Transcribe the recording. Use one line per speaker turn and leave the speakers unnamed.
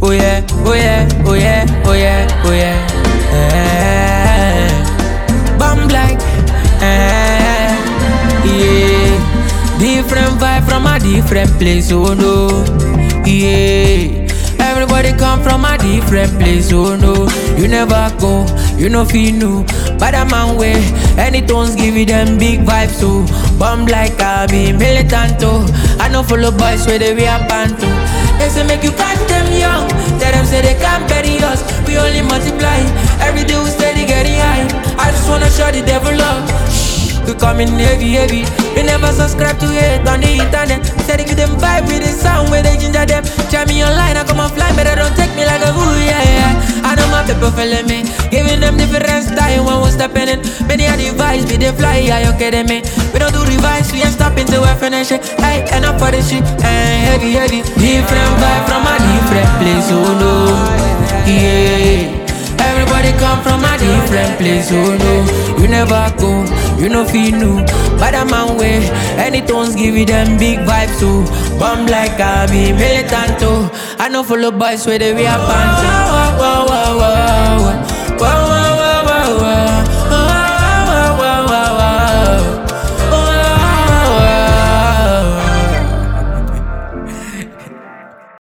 oh yeah, oh yeah, oh yeah, oh yeah, oh yeah. Bomb like, yeah. Different vibe from a different place, oh no, yeah. Everybody come from a different place, oh no. You never go, you know feel new. But a man way, any tones give you them big vibes, so bomb like I be militant, oh. I know follow boys where they wear panto. They say make you catch them young, tell them say they can't bury us. We only multiply, every day we steady getting high. I just wanna show the devil up. We coming heavy, heavy. They never subscribe to it on the internet. Said they give them vibe with the sound where they ginger them. Try me online, I come offline, but they don't take me like a boo, yeah, yeah. I know my people feeling me, giving them different style when we stepping in. Many of the vibes, be they fly, are you kidding me? We don't do revise, we ain't stopping till we finish it. Hey, and up for this shit, heavy, heavy. Different vibe from a different place, oh no, yeah. Everybody come from a different place, oh no. You never go, you know feel new. But a man way, any tones give you them big vibes, so bomb like I be militant, oh. I know follow boys where they wear pants, oh.